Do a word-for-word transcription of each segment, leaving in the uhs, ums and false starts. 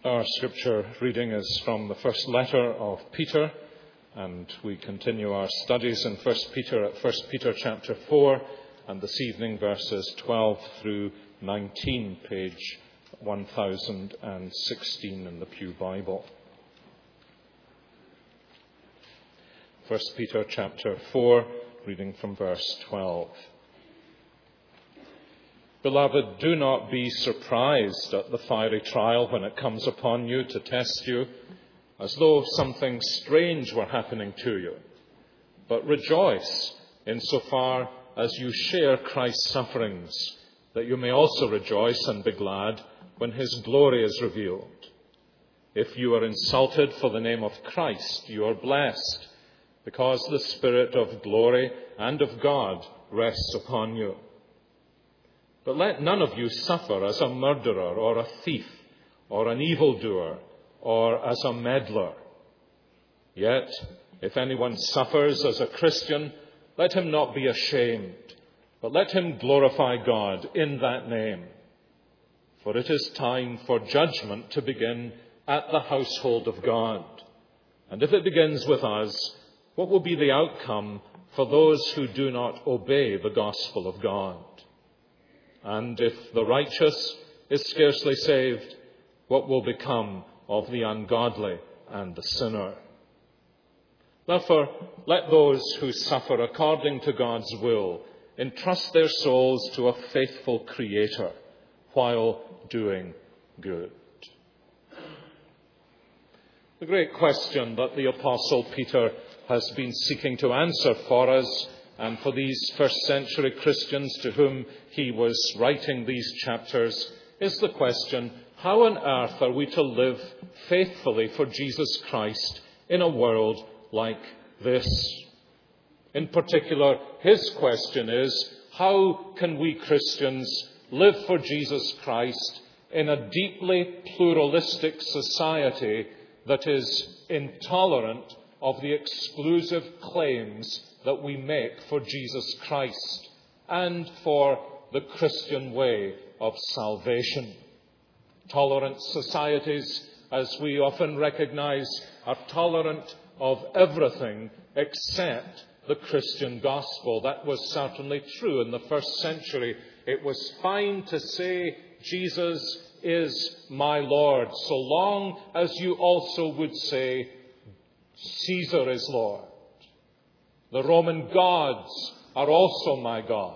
Our scripture reading is from the first letter of Peter, and we continue our studies in First Peter at First Peter chapter four, and this evening verses twelve through nineteen, page one thousand sixteen in the Pew Bible. First Peter chapter four, reading from verse twelve. Beloved, do not be surprised at the fiery trial when it comes upon you to test you, as though something strange were happening to you. But rejoice insofar as you share Christ's sufferings, that you may also rejoice and be glad when his glory is revealed. If you are insulted for the name of Christ, you are blessed, because the Spirit of glory and of God rests upon you. But let none of you suffer as a murderer or a thief or an evildoer or as a meddler. Yet, if anyone suffers as a Christian, let him not be ashamed, but let him glorify God in that name. For it is time for judgment to begin at the household of God. And if it begins with us, what will be the outcome for those who do not obey the gospel of God? And if the righteous is scarcely saved, what will become of the ungodly and the sinner? Therefore, let those who suffer according to God's will entrust their souls to a faithful Creator while doing good. The great question that the Apostle Peter has been seeking to answer for us and for these first century Christians to whom he was writing these chapters is the question, how on earth are we to live faithfully for Jesus Christ in a world like this? In particular, his question is, how can we Christians live for Jesus Christ in a deeply pluralistic society that is intolerant of the exclusive claims that we make for Jesus Christ and for the Christian way of salvation? Tolerant societies, as we often recognize, are tolerant of everything except the Christian gospel. That was certainly true in the first century. It was fine to say, Jesus is my Lord, so long as you also would say, Caesar is Lord. The Roman gods are also my gods.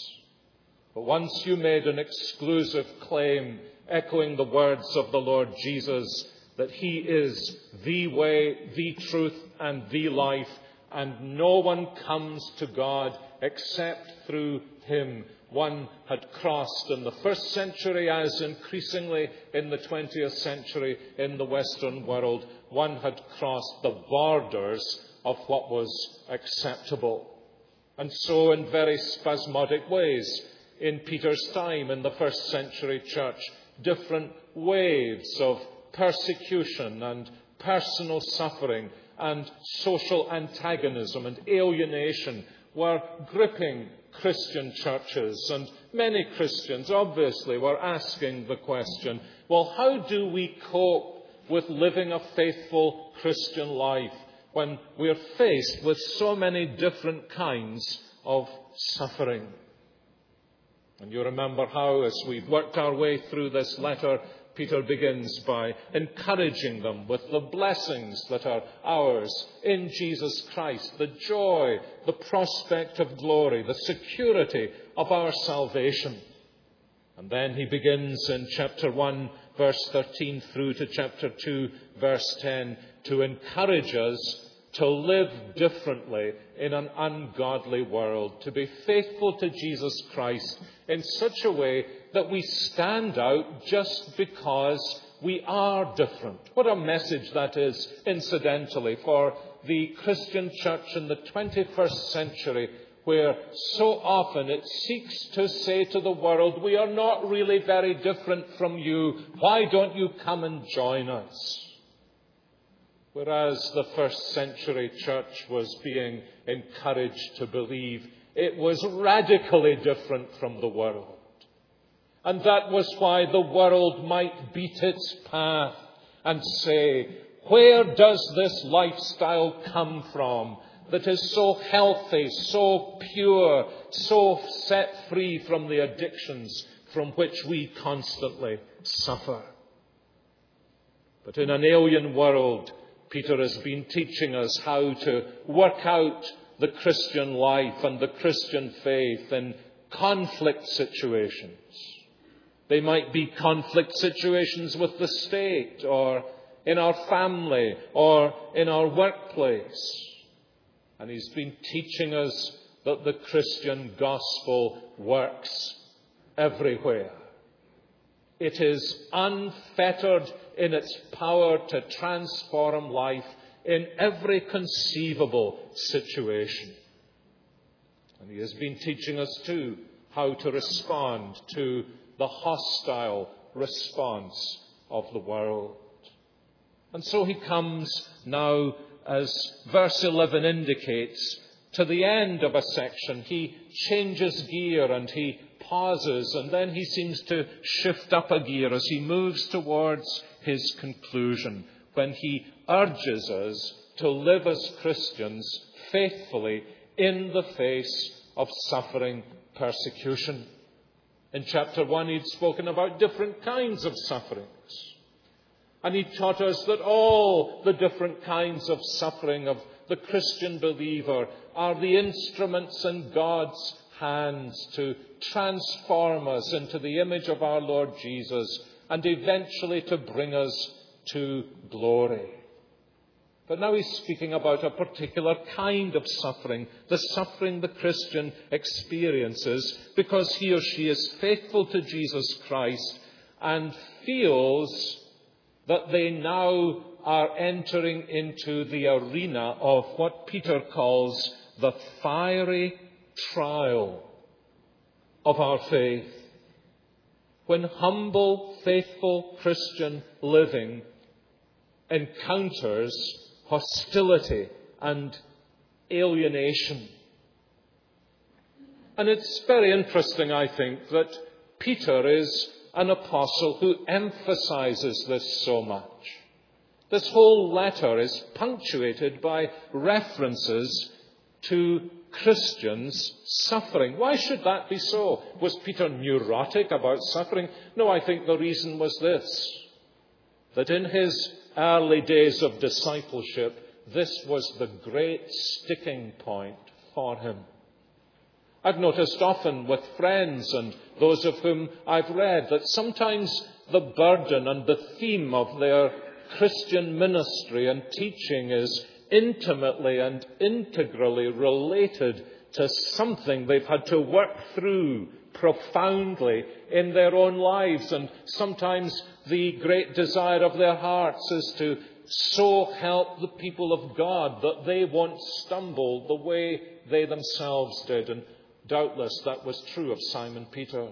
But once you made an exclusive claim, echoing the words of the Lord Jesus, that he is the way, the truth, and the life, and no one comes to God except through him, one had crossed in the first century, as increasingly in the twentieth century in the Western world, one had crossed the borders of what was acceptable. And so in very spasmodic ways, in Peter's time in the first century church, different waves of persecution and personal suffering and social antagonism and alienation were gripping Christian churches. And many Christians obviously were asking the question, well, how do we cope with living a faithful Christian life when we're faced with so many different kinds of suffering? And you remember how, as we've worked our way through this letter, Peter begins by encouraging them with the blessings that are ours in Jesus Christ, the joy, the prospect of glory, the security of our salvation. And then he begins in chapter one, verse thirteen, through to chapter two, verse ten, to encourage us to live differently in an ungodly world, to be faithful to Jesus Christ in such a way that we stand out just because we are different. What a message that is, incidentally, for the Christian church in the twenty-first century, where so often it seeks to say to the world, we are not really very different from you. Why don't you come and join us? Whereas the first century church was being encouraged to believe it was radically different from the world. And that was why the world might beat its path and say, where does this lifestyle come from that is so healthy, so pure, so set free from the addictions from which we constantly suffer? But in an alien world, Peter has been teaching us how to work out the Christian life and the Christian faith in conflict situations. They might be conflict situations with the state, or in our family, or in our workplace. And he's been teaching us that the Christian gospel works everywhere. It is unfettered in its power to transform life in every conceivable situation. And he has been teaching us too how to respond to the hostile response of the world. And so he comes now, as verse eleven indicates, to the end of a section. He changes gear and he pauses, and then he seems to shift up a gear as he moves towards his conclusion, when he urges us to live as Christians faithfully in the face of suffering persecution. In chapter one, he'd spoken about different kinds of sufferings. And he taught us that all the different kinds of suffering of the Christian believer are the instruments in God's hands to transform us into the image of our Lord Jesus and eventually to bring us to glory. But now he's speaking about a particular kind of suffering, the suffering the Christian experiences because he or she is faithful to Jesus Christ and feels that they now are entering into the arena of what Peter calls the fiery trial of our faith. When humble, faithful Christian living encounters hostility and alienation. And it's very interesting, I think, that Peter is an apostle who emphasizes this so much. This whole letter is punctuated by references to Christians suffering. Why should that be so? Was Peter neurotic about suffering? No, I think the reason was this, that in his early days of discipleship, this was the great sticking point for him. I've noticed often with friends and those of whom I've read that sometimes the burden and the theme of their Christian ministry and teaching is intimately and integrally related to something they've had to work through profoundly in their own lives. And sometimes the great desire of their hearts is to so help the people of God that they won't stumble the way they themselves did. And doubtless that was true of Simon Peter.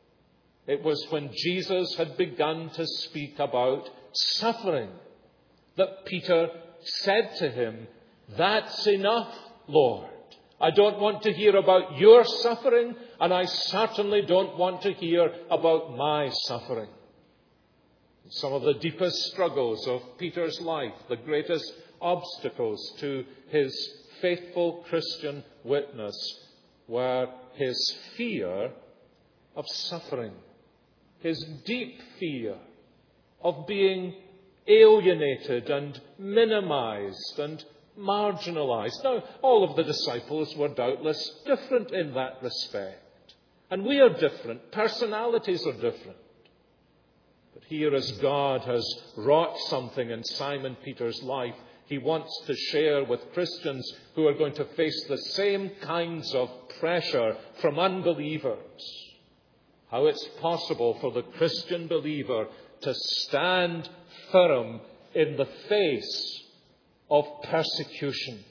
It was when Jesus had begun to speak about suffering that Peter said to him, "That's enough, Lord. I don't want to hear about your suffering, and I certainly don't want to hear about my suffering." Some of the deepest struggles of Peter's life, the greatest obstacles to his faithful Christian witness, were his fear of suffering, his deep fear of being alienated and minimized and marginalized. Now, all of the disciples were doubtless different in that respect. And we are different. Personalities are different. But here, as God has wrought something in Simon Peter's life, he wants to share with Christians who are going to face the same kinds of pressure from unbelievers how it's possible for the Christian believer to stand firm in the face of persecution.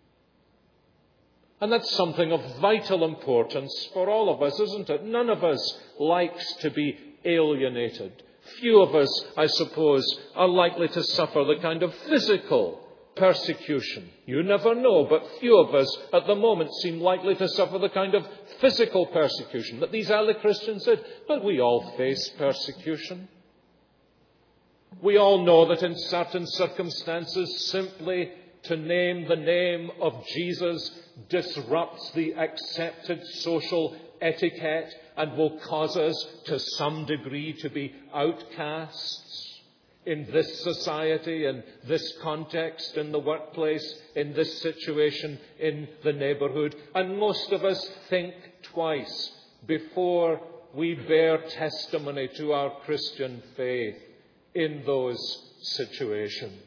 And that's something of vital importance for all of us, isn't it? None of us likes to be alienated. Few of us, I suppose, are likely to suffer the kind of physical persecution. You never know, but few of us at the moment seem likely to suffer the kind of physical persecution that these early Christians did. But we all face persecution. We all know that in certain circumstances, simply to name the name of Jesus disrupts the accepted social etiquette and will cause us to some degree to be outcasts in this society, in this context, in the workplace, in this situation, in the neighbourhood. And most of us think twice before we bear testimony to our Christian faith in those situations.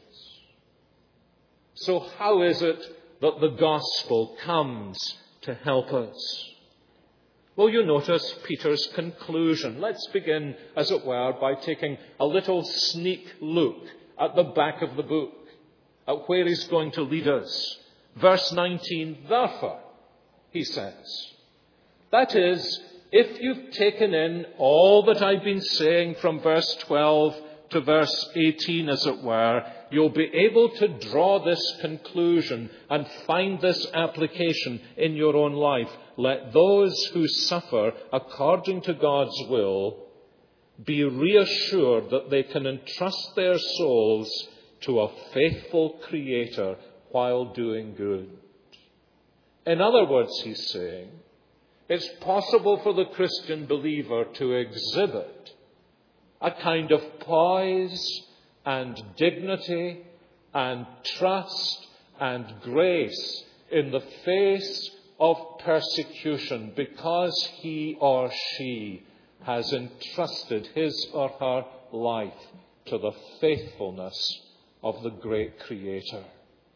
So how is it that the gospel comes to help us? Well, you notice Peter's conclusion. Let's begin, as it were, by taking a little sneak look at the back of the book, at where he's going to lead us. Verse nineteen, therefore, he says, that is, if you've taken in all that I've been saying from verse twelve to verse eighteen, as it were, you'll be able to draw this conclusion and find this application in your own life. Let those who suffer according to God's will be reassured that they can entrust their souls to a faithful Creator while doing good. In other words, he's saying, it's possible for the Christian believer to exhibit a kind of poise and dignity and trust and grace in the face of persecution because he or she has entrusted his or her life to the faithfulness of the great Creator.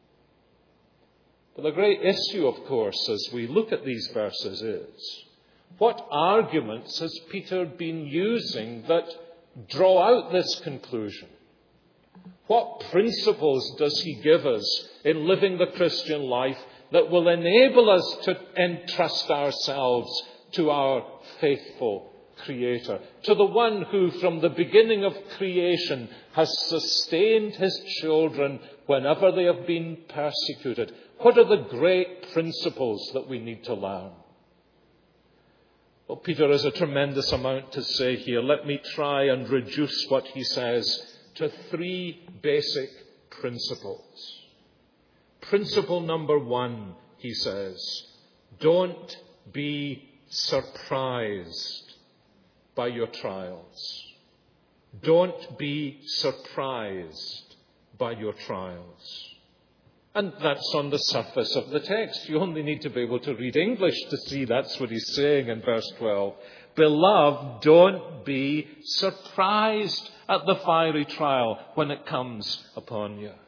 But the great issue, of course, as we look at these verses is, what arguments has Peter been using that draw out this conclusion? What principles does he give us in living the Christian life that will enable us to entrust ourselves to our faithful Creator, to the one who from the beginning of creation has sustained his children whenever they have been persecuted? What are the great principles that we need to learn? Well, Peter has a tremendous amount to say here. Let me try and reduce what he says to three basic principles. Principle number one, he says, don't be surprised by your trials. Don't be surprised by your trials. And that's on the surface of the text. You only need to be able to read English to see that's what he's saying in verse twelve. Beloved, don't be surprised at the fiery trial when it comes upon you.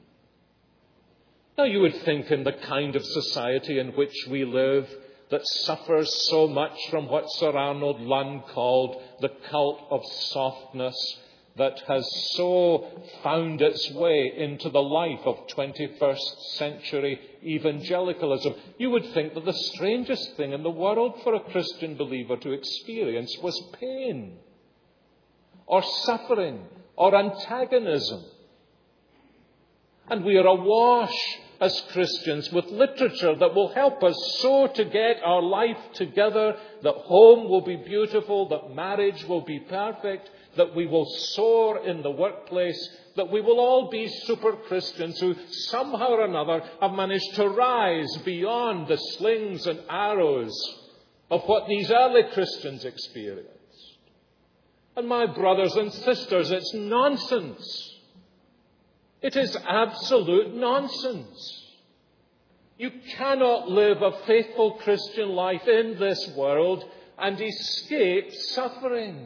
Now, you would think in the kind of society in which we live that suffers so much from what Sir Arnold Lunn called the cult of softness, that has so found its way into the life of twenty-first century evangelicalism, you would think that the strangest thing in the world for a Christian believer to experience was pain, or suffering, or antagonism. And we are awash as Christians with literature that will help us so to get our life together, that home will be beautiful, that marriage will be perfect, that we will soar in the workplace, that we will all be super Christians who somehow or another have managed to rise beyond the slings and arrows of what these early Christians experienced. And my brothers and sisters, it's nonsense. It is absolute nonsense. You cannot live a faithful Christian life in this world and escape suffering.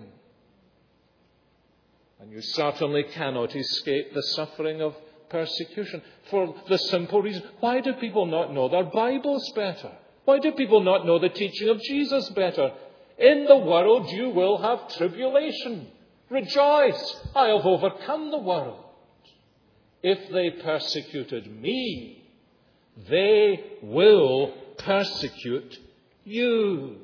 And you certainly cannot escape the suffering of persecution for the simple reason. Why do people not know their Bibles better? Why do people not know the teaching of Jesus better? In the world you will have tribulation. Rejoice, I have overcome the world. If they persecuted me, they will persecute you.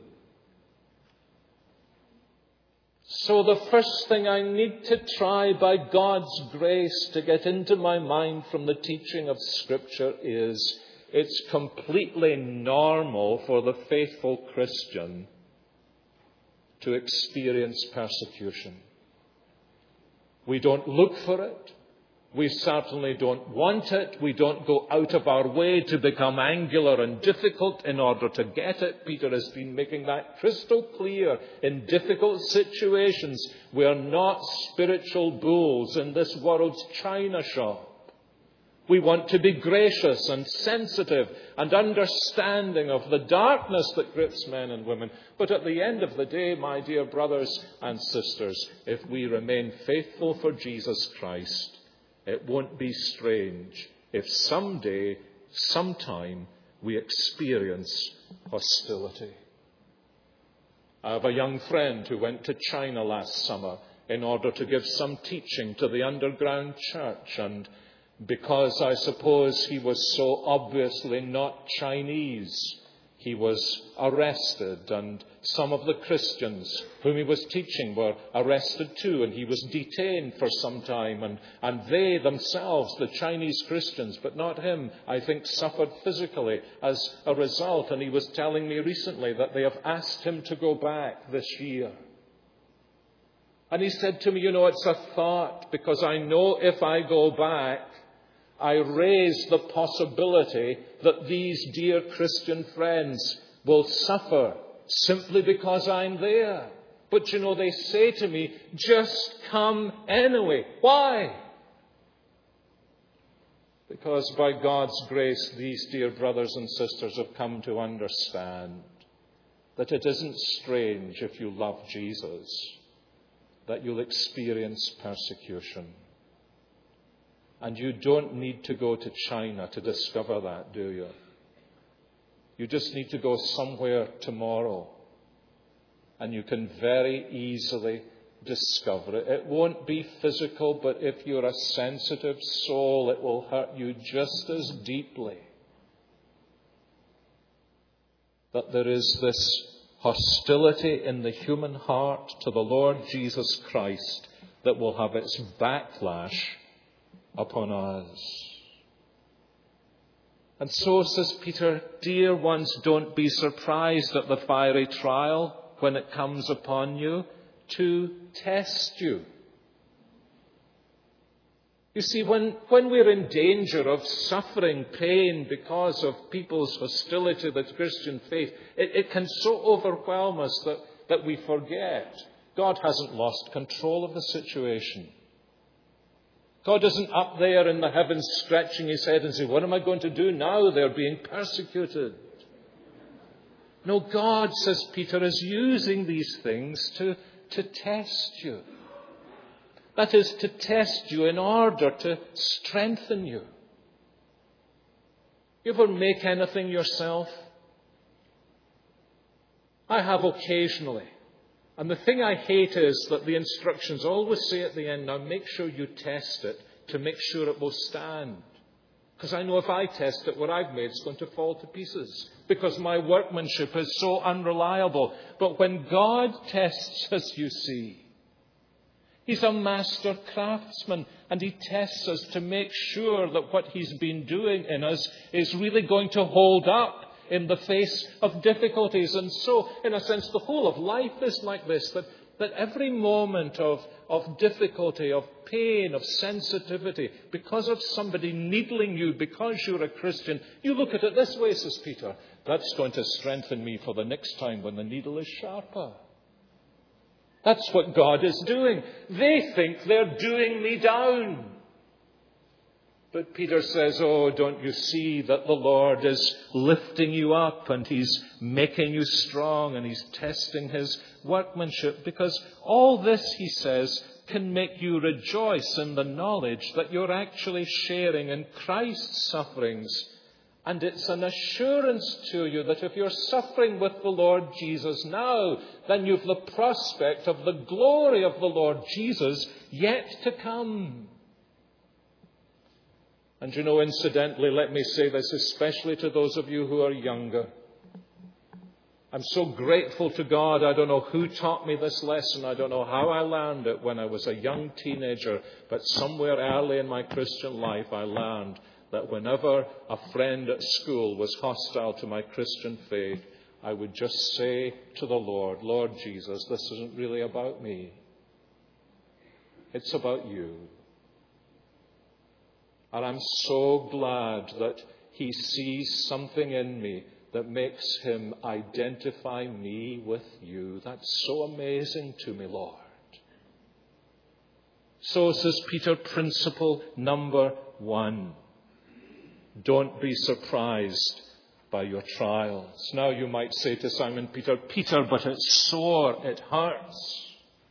So the first thing I need to try by God's grace to get into my mind from the teaching of Scripture is it's completely normal for the faithful Christian to experience persecution. We don't look for it. We certainly don't want it. We don't go out of our way to become angular and difficult in order to get it. Peter has been making that crystal clear. In difficult situations, we are not spiritual bulls in this world's china shop. We want to be gracious and sensitive and understanding of the darkness that grips men and women. But at the end of the day, my dear brothers and sisters, if we remain faithful for Jesus Christ, it won't be strange if someday, sometime, we experience hostility. I have a young friend who went to China last summer in order to give some teaching to the underground church, and because I suppose he was so obviously not Chinese, he was arrested, and some of the Christians whom he was teaching were arrested too, and he was detained for some time, and, and they themselves, the Chinese Christians, but not him, I think suffered physically as a result. And he was telling me recently that they have asked him to go back this year. And he said to me, you know, it's a thought, because I know if I go back, I raise the possibility that these dear Christian friends will suffer simply because I'm there. But you know, they say to me, just come anyway. Why? Because by God's grace, these dear brothers and sisters have come to understand that it isn't strange if you love Jesus that you'll experience persecution. And you don't need to go to China to discover that, do you? You just need to go somewhere tomorrow, and you can very easily discover it. It won't be physical, but if you're a sensitive soul, it will hurt you just as deeply. That there is this hostility in the human heart to the Lord Jesus Christ that will have its backlash upon us. And so, says Peter, dear ones, don't be surprised at the fiery trial when it comes upon you to test you. You see, when, when we're in danger of suffering pain because of people's hostility to the Christian faith, it, it can so overwhelm us that, that we forget God hasn't lost control of the situation. God isn't up there in the heavens scratching his head and saying, what am I going to do now? They're being persecuted. No, God, says Peter, is using these things to, to test you. That is, to test you in order to strengthen you. You ever make anything yourself? I have occasionally. And the thing I hate is that the instructions always say at the end, now make sure you test it to make sure it will stand. Because I know if I test it, what I've made is going to fall to pieces. Because my workmanship is so unreliable. But when God tests us, you see, he's a master craftsman, and he tests us to make sure that what he's been doing in us is really going to hold up in the face of difficulties. And so, in a sense, the whole of life is like this, that, that every moment of, of difficulty, of pain, of sensitivity, because of somebody needling you, because you're a Christian, you look at it this way, says Peter, that's going to strengthen me for the next time when the needle is sharper. That's what God is doing. They think they're doing me down. But Peter says, oh, don't you see that the Lord is lifting you up and he's making you strong and he's testing his workmanship? Because all this, he says, can make you rejoice in the knowledge that you're actually sharing in Christ's sufferings. And it's an assurance to you that if you're suffering with the Lord Jesus now, then you've the prospect of the glory of the Lord Jesus yet to come. And you know, incidentally, let me say this, especially to those of you who are younger. I'm so grateful to God. I don't know who taught me this lesson. I don't know how I learned it when I was a young teenager. But somewhere early in my Christian life, I learned that whenever a friend at school was hostile to my Christian faith, I would just say to the Lord, Lord Jesus, this isn't really about me. It's about you. And I'm so glad that he sees something in me that makes him identify me with you. That's so amazing to me, Lord. So says Peter, principle number one. Don't be surprised by your trials. Now you might say to Simon Peter, Peter, but it's sore, it hurts.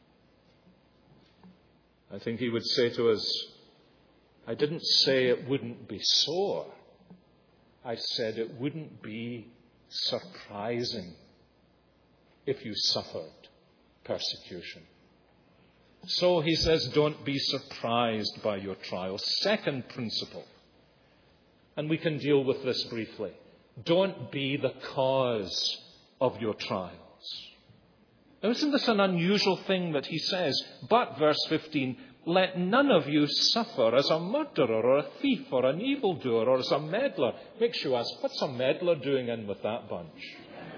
I think he would say to us, I didn't say it wouldn't be sore. I said it wouldn't be surprising if you suffered persecution. So he says, don't be surprised by your trials. Second principle, and we can deal with this briefly. Don't be the cause of your trials. Now, isn't this an unusual thing that he says? But, verse fifteen, let none of you suffer as a murderer or a thief or an evildoer or as a meddler. Makes you ask, what's a meddler doing in with that bunch?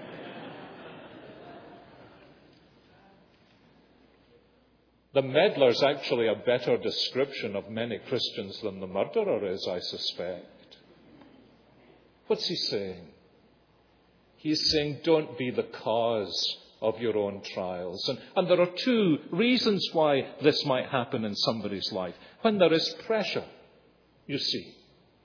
The meddler is actually a better description of many Christians than the murderer is, I suspect. What's he saying? He's saying, don't be the cause of your own trials. And, and there are two reasons why this might happen in somebody's life. When there is pressure, you see.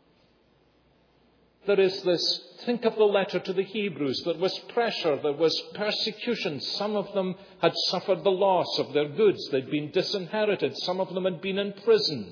There is this, think of the letter to the Hebrews, there was pressure, there was persecution. Some of them had suffered the loss of their goods, they'd been disinherited, some of them had been in prison.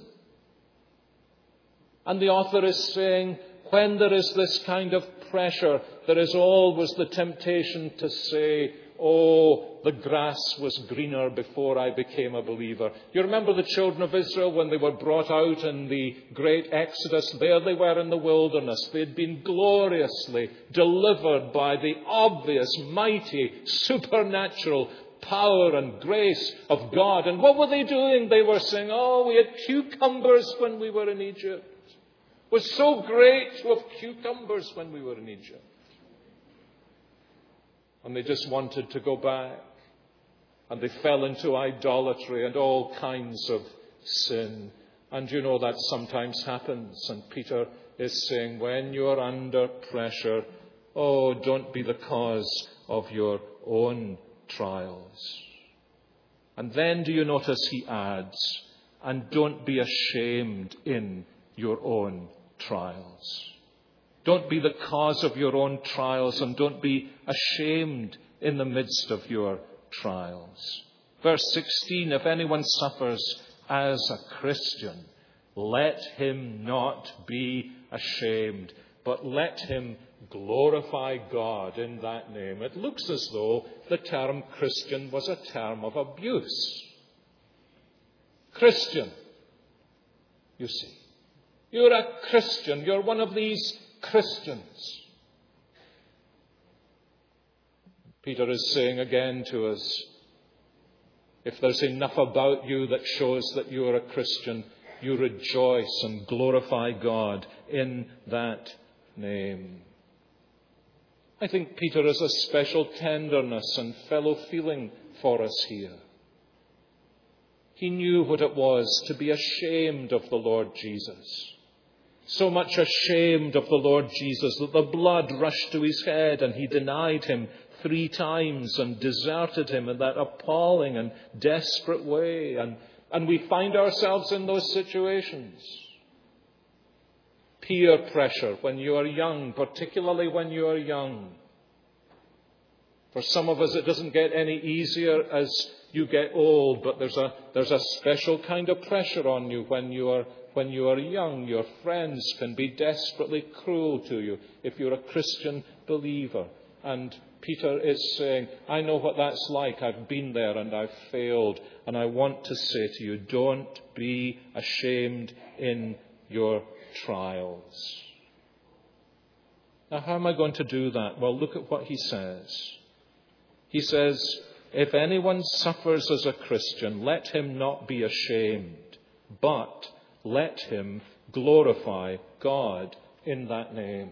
And the author is saying, when there is this kind of pressure, there is always the temptation to say, oh, the grass was greener before I became a believer. You remember the children of Israel when they were brought out in the great Exodus? There they were in the wilderness. They had been gloriously delivered by the obvious, mighty, supernatural power and grace of God. And what were they doing? They were saying, oh, we had cucumbers when we were in Egypt. It was so great to have cucumbers when we were in Egypt. And they just wanted to go back. And they fell into idolatry and all kinds of sin. And you know that sometimes happens. And Peter is saying, when you're under pressure, oh, don't be the cause of your own trials. And then do you notice he adds, and don't be ashamed in your own trials. Don't be the cause of your own trials, and don't be ashamed in the midst of your trials. Verse sixteen, if anyone suffers as a Christian, let him not be ashamed, but let him glorify God in that name. It looks as though the term Christian was a term of abuse. Christian, you see. You're a Christian. You're one of these Christians. Peter is saying again to us, if there's enough about you that shows that you are a Christian, you rejoice and glorify God in that name. I think Peter has a special tenderness and fellow feeling for us here. He knew what it was to be ashamed of the Lord Jesus. So much ashamed of the Lord Jesus that the blood rushed to his head and he denied him three times and deserted him in that appalling and desperate way. And, and we find ourselves in those situations. Peer pressure when you are young, particularly when you are young. For some of us it doesn't get any easier as you get old, but there's a, there's a special kind of pressure on you when you are When you are young. Your friends can be desperately cruel to you if you're a Christian believer. And Peter is saying, I know what that's like. I've been there and I've failed. And I want to say to you, don't be ashamed in your trials. Now, how am I going to do that? Well, look at what he says. He says, if anyone suffers as a Christian, let him not be ashamed, but let him glorify God in that name.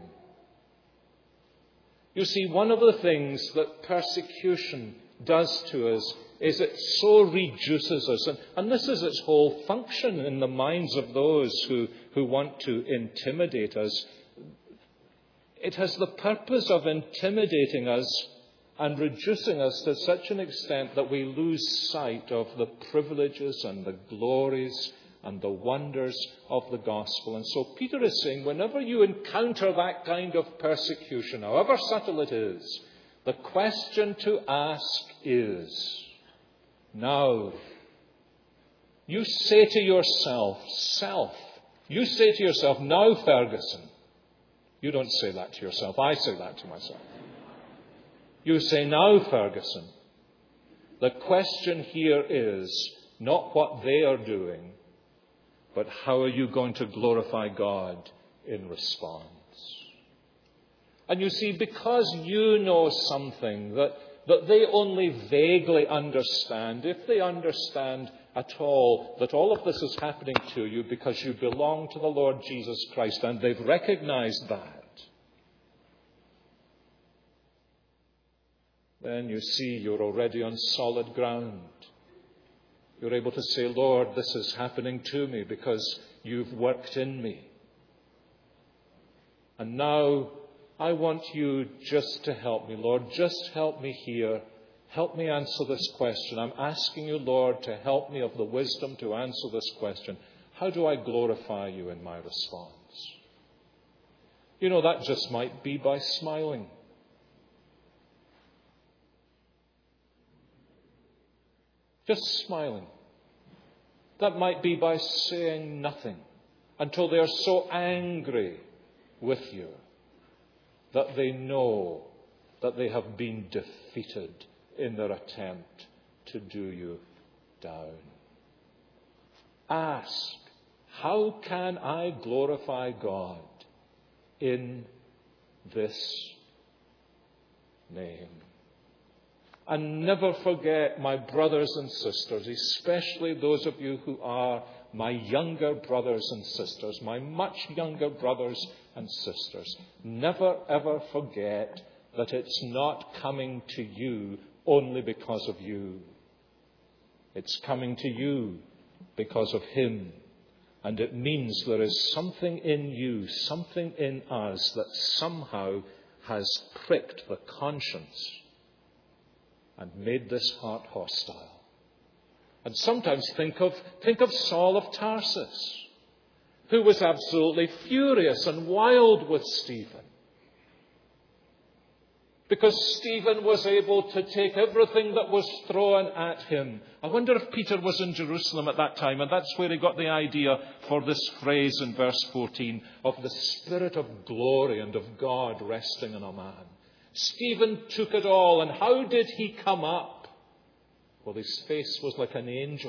You see, one of the things that persecution does to us is it so reduces us. And, and this is its whole function in the minds of those who, who want to intimidate us. It has the purpose of intimidating us and reducing us to such an extent that we lose sight of the privileges and the glories and the wonders of the gospel. And so Peter is saying, whenever you encounter that kind of persecution, however subtle it is, the question to ask is, now, you say to yourself, self, you say to yourself, now, Ferguson. You don't say that to yourself. I say that to myself. You say, now, Ferguson. The question here is not what they are doing, but how are you going to glorify God in response? And you see, because you know something that, that they only vaguely understand, if they understand at all that all of this is happening to you because you belong to the Lord Jesus Christ, and they've recognized that, then you see you're already on solid ground. You're able to say, Lord, this is happening to me because you've worked in me. And now I want you just to help me, Lord. Just help me here. Help me answer this question. I'm asking you, Lord, to help me of the wisdom to answer this question. How do I glorify you in my response? You know, that just might be by smiling. Just smiling. That might be by saying nothing until they are so angry with you that they know that they have been defeated in their attempt to do you down. Ask, how can I glorify God in this name? And never forget, my brothers and sisters, especially those of you who are my younger brothers and sisters, my much younger brothers and sisters, never ever forget that it's not coming to you only because of you. It's coming to you because of Him. And it means there is something in you, something in us that somehow has pricked the conscience and made this heart hostile. And sometimes think of, think of Saul of Tarsus, who was absolutely furious and wild with Stephen. Because Stephen was able to take everything that was thrown at him. I wonder if Peter was in Jerusalem at that time, and that's where he got the idea for this phrase in verse fourteen of the Spirit of glory and of God resting on a man. Stephen took it all, and how did he come up? Well, his face was like an angel.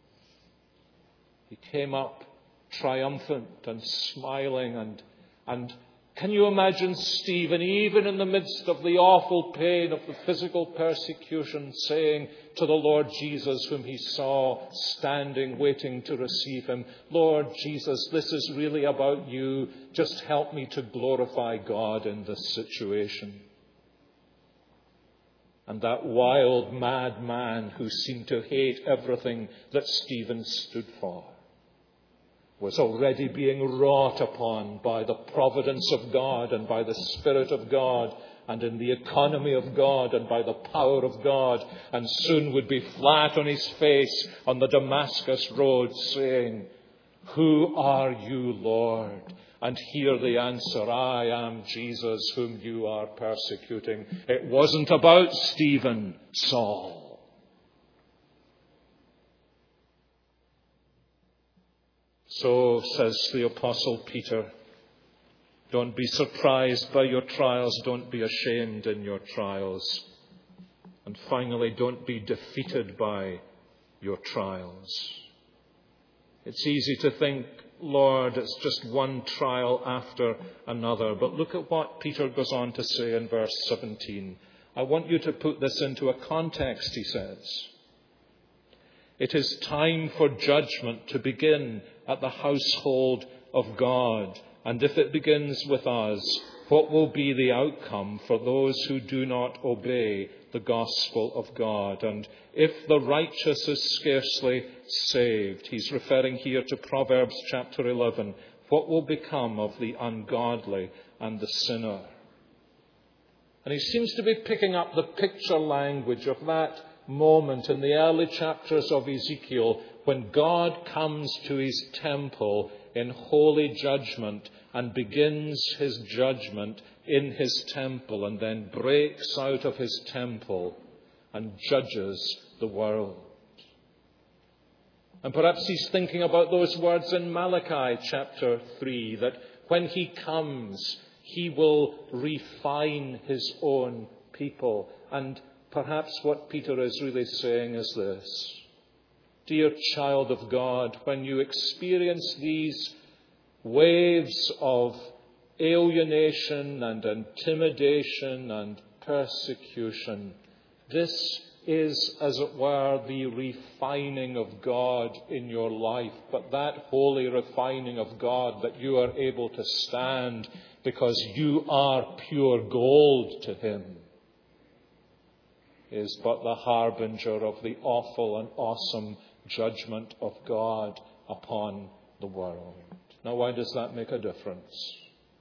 He came up triumphant and smiling, and, and can you imagine Stephen, even in the midst of the awful pain of the physical persecution, saying to the Lord Jesus, whom he saw standing, waiting to receive him, Lord Jesus, this is really about you. Just help me to glorify God in this situation. And that wild, mad man who seemed to hate everything that Stephen stood for was already being wrought upon by the providence of God and by the Spirit of God and in the economy of God and by the power of God, and soon would be flat on his face on the Damascus road saying, "Who are you, Lord?" And hear the answer, "I am Jesus whom you are persecuting." It wasn't about Stephen, Saul. So says the Apostle Peter, don't be surprised by your trials. Don't be ashamed in your trials. And finally, don't be defeated by your trials. It's easy to think, Lord, it's just one trial after another. But look at what Peter goes on to say in verse seventeen. I want you to put this into a context, he says. It is time for judgment to begin at the household of God. And if it begins with us, what will be the outcome for those who do not obey the gospel of God? And if the righteous is scarcely saved, he's referring here to Proverbs chapter eleven, what will become of the ungodly and the sinner? And he seems to be picking up the picture language of that moment in the early chapters of Ezekiel when God comes to his temple in holy judgment and begins his judgment in his temple and then breaks out of his temple and judges the world. And perhaps he's thinking about those words in Malachi chapter three, that when he comes, he will refine his own people. And perhaps what Peter is really saying is this: dear child of God, when you experience these waves of alienation and intimidation and persecution, this is, as it were, the refining of God in your life. But that holy refining of God, that you are able to stand because you are pure gold to him, is but the harbinger of the awful and awesome judgment of God upon the world. Now, why does that make a difference?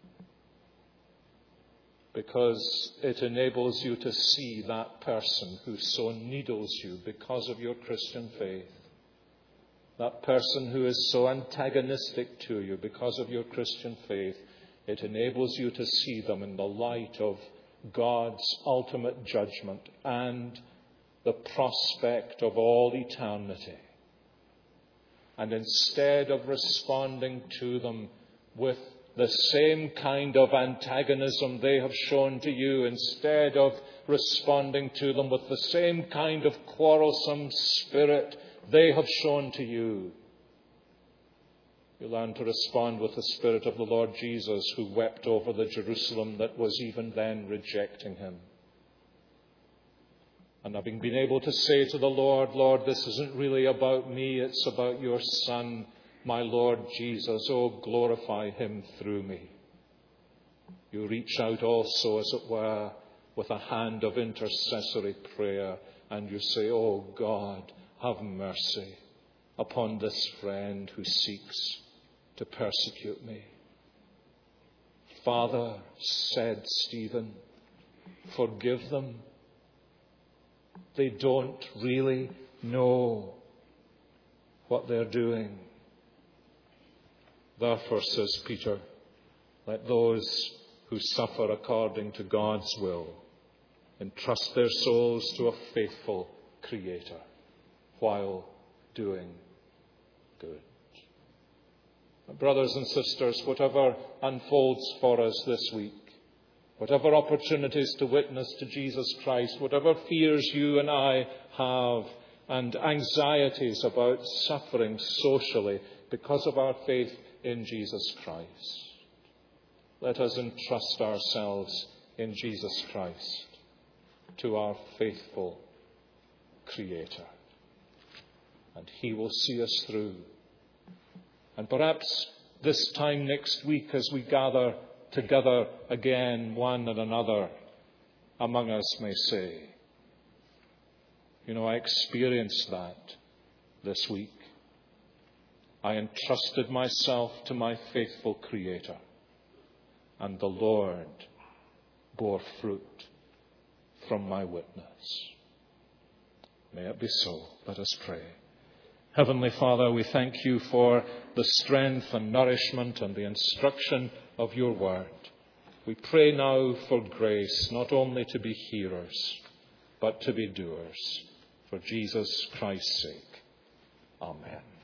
Because it enables you to see that person who so needles you because of your Christian faith. That person who is so antagonistic to you because of your Christian faith. It enables you to see them in the light of God's ultimate judgment and the prospect of all eternity. And instead of responding to them with the same kind of antagonism they have shown to you, instead of responding to them with the same kind of quarrelsome spirit they have shown to you, you learn to respond with the spirit of the Lord Jesus, who wept over the Jerusalem that was even then rejecting him. And having been able to say to the Lord, Lord, this isn't really about me, it's about your Son, my Lord Jesus. Oh, glorify him through me. You reach out also, as it were, with a hand of intercessory prayer, and you say, oh God, have mercy upon this friend who seeks to persecute me. Father, said Stephen, forgive them. They don't really know what they're doing. Therefore, says Peter, let those who suffer according to God's will entrust their souls to a faithful Creator while doing good. Brothers and sisters, whatever unfolds for us this week, whatever opportunities to witness to Jesus Christ, whatever fears you and I have and anxieties about suffering socially because of our faith in Jesus Christ, let us entrust ourselves in Jesus Christ to our faithful Creator. And he will see us through. And perhaps this time next week, as we gather together again, one and another among us may say, you know, I experienced that this week. I entrusted myself to my faithful Creator, and the Lord bore fruit from my witness. May it be so. Let us pray. Heavenly Father, we thank you for the strength and nourishment and the instruction of your word. We pray now for grace, not only to be hearers, but to be doers. For Jesus Christ's sake. Amen.